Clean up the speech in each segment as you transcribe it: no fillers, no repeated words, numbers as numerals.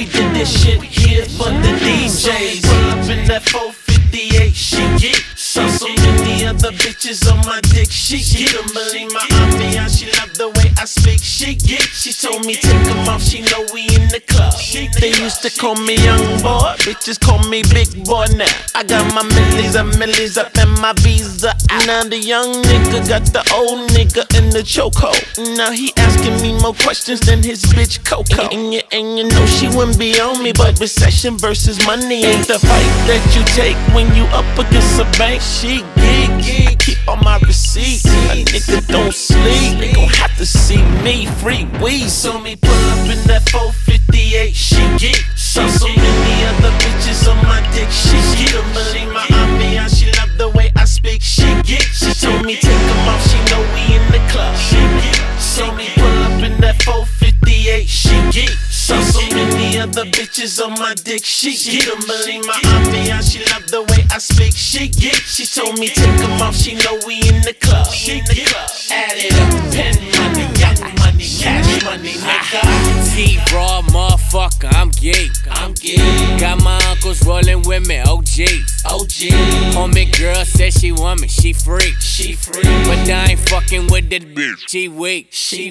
did this shit here for the DJs. Pull up in that 458, she get. Saw so many other bitches on my dick, she get. Don't believe my ambiance, she love the way I speak, she get. She told me take them off, she know we in the club. They used to call me young boy, bitches call me big boy now. I got my millies up in my visa. Now the young nigga got the old nigga in the chokehold. Now he asking me more questions than his bitch Coco. And you know she wouldn't be on me, but recession versus money ain't the fight that you take when you up against a bank. She geek, keep all my receipts. A nigga don't sleep, they gon' have to see me free weed. Saw me pull up in that 458, she geek. Saw so many other bitches on my dick, she geek. Don't believe my ambiance, she love the way I speak, she geek. She told me take them off, she know we in the club. Saw me pull up in that 458, she geek. Saw so many other bitches on my dick, she geek. Don't believe my ambiance, she love the way I speak, she geek. She told me take them off, she know we in the club. Add it up, pen money, young money, cash money, nigga. T-Raw, motherfucker, I'm geek. Got my uncles rolling with me, OGs. Homie girl said she want me, she freak. But I ain't fucking with that bitch, she weak.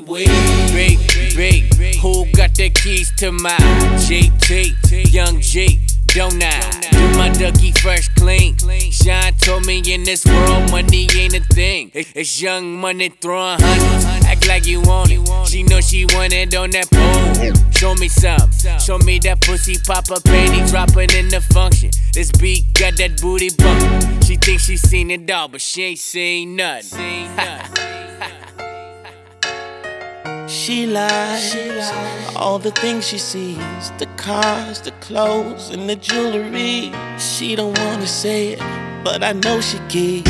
Big, who got the keys to my GT? Young G, don't I? Do my ducky fresh clean. Sean told me in this world money ain't a thing. It's young money throwing hundreds, act like you want it. She know she want it on that pole. Show me some, show me that pussy pop up panty dropping in the function. This beat got that booty bump. She thinks she seen it all, but she ain't seen nothing. She lies, all the things she sees, the cars, the clothes, and the jewelry. She don't wanna say it, but I know she geek.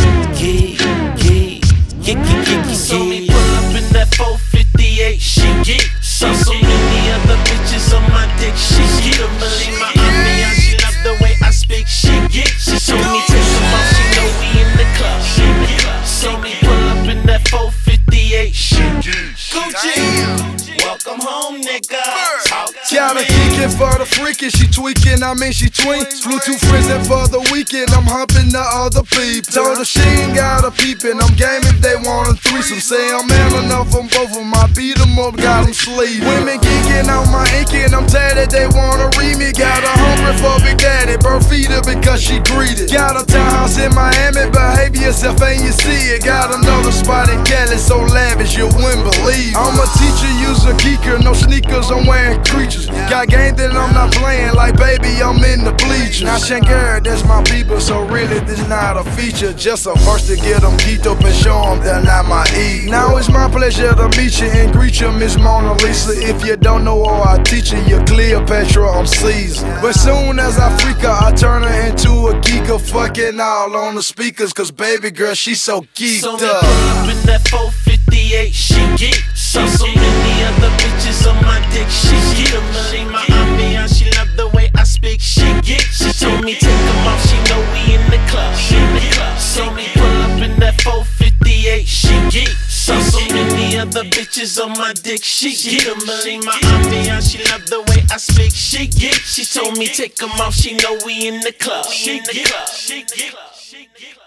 Saw me pull up in that 458, she geek. Saw so many other bitches on my dick, she geek. Don't believe my ambiance, she love the way I speak, she geek. She told me take them off, she know we in the club. Saw me pull up in that 458, she geek. Gucci, welcome home, nigga. Gotta kick it for the freakin', she tweaking, I mean she twink. Flew to prison for the weekend, I'm humping the other people. Told her she ain't got a peepin', I'm game if they want a threesome. Say I'm man enough on both of them, I beat them up, got them sleep. Women geeking on my inkin', I'm tatted, they wanna read me. Got her hungry for Big Daddy, bird feeder because she greedy. Got a townhouse in Miami, behave yourself and you see it. Got another spot in Cali, so lavish you wouldn't believe. I'm a teacher, use a geeker, no sneakers, I'm wearing creatures. Got game that I'm not playing, like baby, I'm in the bleachers. Now Shanghai, that's my people, so really this not a feature. Just a verse to get them geeked up and show them they're not my E. Now it's my pleasure to meet you and greet you, Miss Mona Lisa. If you don't know her, I teach you, you're Cleopatra, I'm Caesar. But soon as I freak her, I turn her into a geeker, fucking all on the speakers, cause baby girl, she's so geeked so up. So pull up in that 458, she geek. Saw so many other bitches on my dick, she geek. Don't believe my ambiance, she love the way I speak, she geek. She told me take them off, she know we in the club. Saw me pull up in that 458, she geek. Saw so many other bitches on my dick, she geek. Don't believe my ambiance, she love the way I speak, she geek. She told me take them off, she know we in the club.